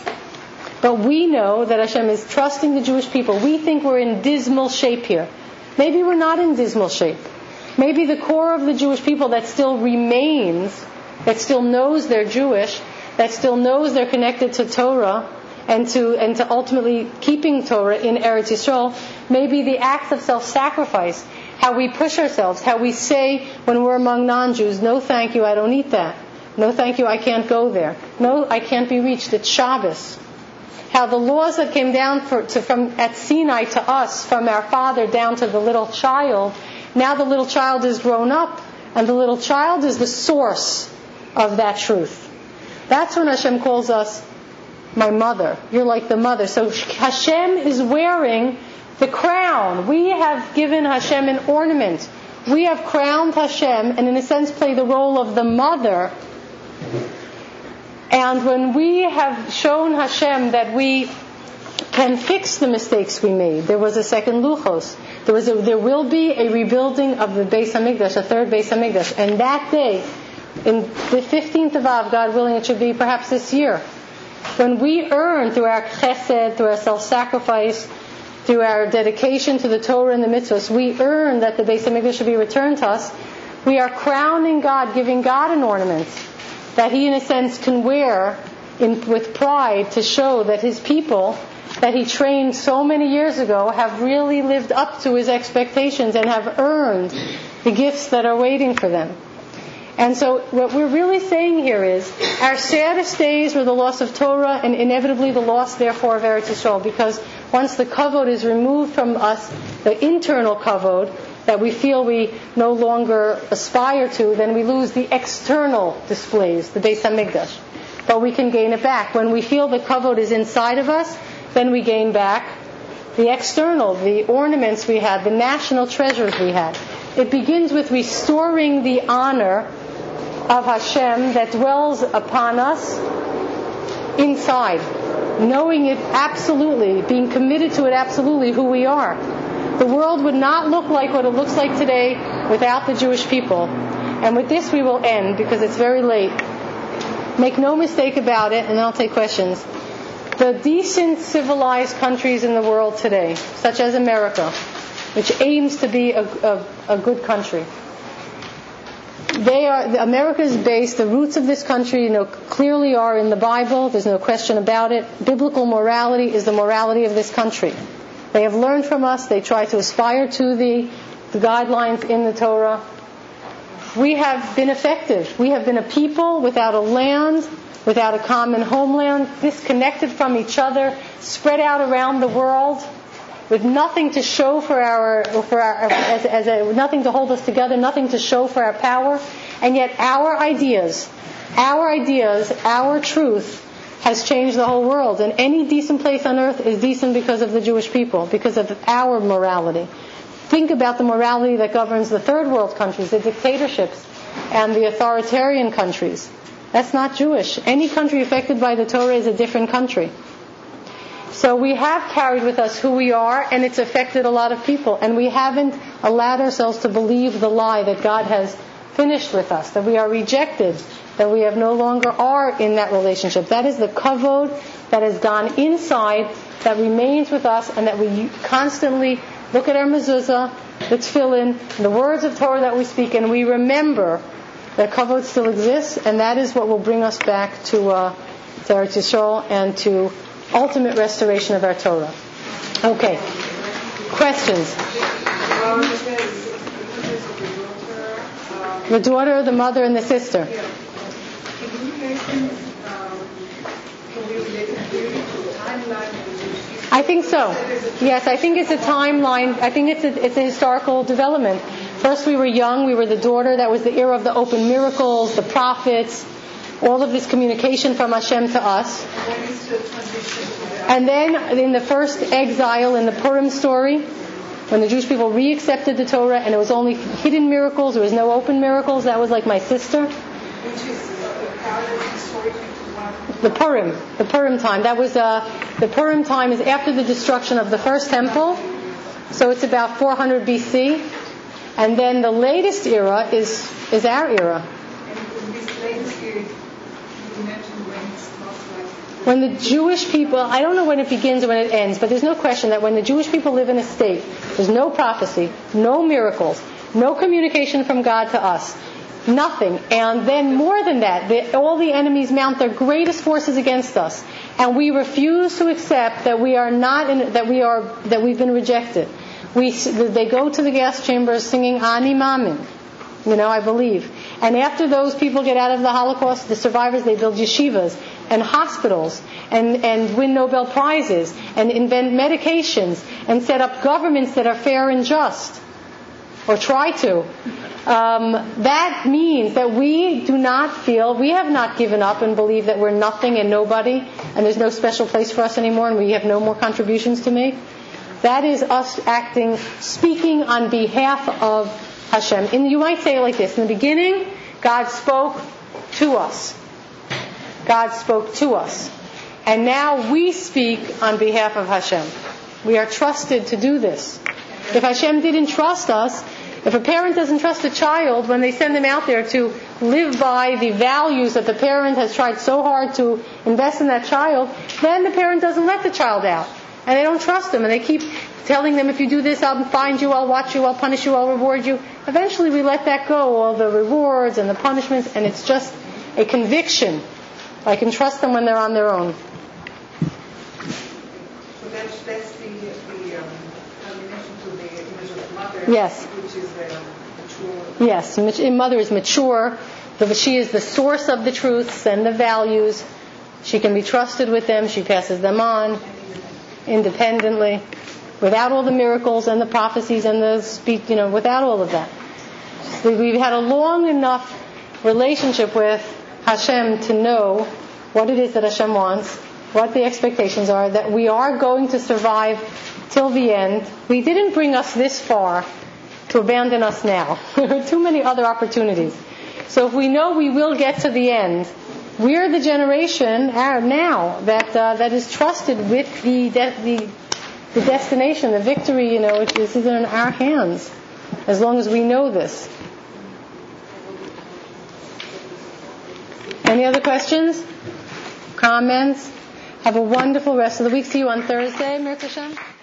But we know that Hashem is trusting the Jewish people. We think we're in dismal shape here. Maybe we're not in dismal shape. Maybe the core of the Jewish people that still remains, that still knows they're Jewish, that still knows they're connected to Torah, and to and to ultimately keeping Torah in Eretz Yisrael, maybe the acts of self-sacrifice, how we push ourselves, how we say when we're among non-Jews, no thank you, I don't eat that. No thank you, I can't go there. No, I can't be reached, it's Shabbos. How the laws that came down for, to, from at Sinai to us, from our father down to the little child, now the little child is grown up, and the little child is the source of that truth. That's when Hashem calls us my mother. You're like the mother. So Hashem is wearing the crown. We have given Hashem an ornament. We have crowned Hashem and in a sense play the role of the mother. And when we have shown Hashem that we can fix the mistakes we made, there was a second Luchos. There was a, there will be a rebuilding of the Beis Hamikdash, a third Beis Hamikdash. And that day, in the fifteenth of Av, God willing, it should be perhaps this year, when we earn through our chesed, through our self-sacrifice, through our dedication to the Torah and the mitzvahs, we earn that the Beis Hamikdash should be returned to us. We are crowning God, giving God an ornament that He, in a sense, can wear in, with pride to show that His people, that He trained so many years ago, have really lived up to His expectations and have earned the gifts that are waiting for them. And so what we're really saying here is our saddest days were the loss of Torah and inevitably the loss, therefore, of Eretz Yisrael. Because once the kavod is removed from us, the internal kavod that we feel we no longer aspire to, then we lose the external displays, the Beis Hamikdash. But we can gain it back. When we feel the kavod is inside of us, then we gain back the external, the ornaments we had, the national treasures we had. It begins with restoring the honor of Hashem that dwells upon us inside, knowing it absolutely, being committed to it absolutely, who we are. The world would not look like what it looks like today without the Jewish people. And with this we will end because it's very late. Make no mistake about it, and then I'll take questions. The decent, civilized countries in the world today, such as America, which aims to be a, a, a good country, They are, America is based, the roots of this country, you know, clearly are in the Bible. There's no question about it. Biblical morality is the morality of this country. They have learned from us. They try to aspire to the, the guidelines in the Torah. We have been effective. We have been a people without a land, without a common homeland, disconnected from each other, spread out around the world. with nothing to show for our, for our as, as a, nothing to hold us together, nothing to show for our power, and yet our ideas, our ideas, our truth has changed the whole world. And any decent place on earth is decent because of the Jewish people, because of our morality. Think about the morality that governs the third world countries, the dictatorships, and the authoritarian countries. That's not Jewish. Any country affected by the Torah is a different country. So we have carried with us who we are, and it's affected a lot of people. And we haven't allowed ourselves to believe the lie that God has finished with us, that we are rejected, that we have no longer are in that relationship. That is the kavod that has gone inside, that remains with us, and that we constantly look at our mezuzah, the tefillin, the words of Torah that we speak, and we remember that kavod still exists, and that is what will bring us back to, uh, to Eretz Yisrael and to ultimate restoration of our Torah. Okay. Questions? The daughter, the mother, and the sister. I think so. Yes, I think it's a timeline. I think it's a, it's a historical development. First we were young, we were the daughter. That was the era of the open miracles, the prophets, all of this communication from Hashem to us. And then in the first exile, in the Purim story, when the Jewish people re-accepted the Torah and it was only hidden miracles, there was no open miracles, that was like my sister. The Purim, the Purim time. That was uh, the Purim time is after the destruction of the first temple, so it's about four hundred B C. And then the latest era is is our era. And this latest era, you mentioned when it's most like when the Jewish people, I don't know when it begins or when it ends, but there's no question that when the Jewish people live in a state, there's no prophecy, no miracles, no communication from God to us. Nothing. And then more than that, the, all the enemies mount their greatest forces against us, and we refuse to accept that we are not in, that we are that we've been rejected. We they go to the gas chambers singing Ani Mamin, you know, I believe. And after those people get out of the Holocaust, the survivors, they build yeshivas and hospitals and and win Nobel prizes and invent medications and set up governments that are fair and just, or try to. Um, that means that we do not feel, we have not given up and believe that we're nothing and nobody and there's no special place for us anymore and we have no more contributions to make. That is us acting, speaking on behalf of Hashem. And you might say it like this: in the beginning, God spoke to us. God spoke to us. And now we speak on behalf of Hashem. We are trusted to do this. If Hashem didn't trust us, if a parent doesn't trust a child when they send them out there to live by the values that the parent has tried so hard to invest in that child, then the parent doesn't let the child out. And they don't trust them. And they keep telling them, if you do this, I'll find you, I'll watch you, I'll punish you, I'll reward you. Eventually we let that go, all the rewards and the punishments, and it's just a conviction. I can trust them when they're on their own. So that's, that's the, the um, combination to the image of mother, yes. Which is uh, mature. Yes, mother is mature. She is the source of the truths and the values. She can be trusted with them. She passes them on independently, without all the miracles and the prophecies and the speak, you know, without all of that. We've had a long enough relationship with Hashem to know what it is that Hashem wants, what the expectations are, that we are going to survive till the end. We didn't bring us this far to abandon us now. There are too many other opportunities. So if we know we will get to the end, we're the generation now that uh, that is trusted with the, de- the the destination, the victory. You know, it is in our hands, as long as we know this. Any other questions? Comments? Have a wonderful rest of the week. See you on Thursday, Mirza Hashem.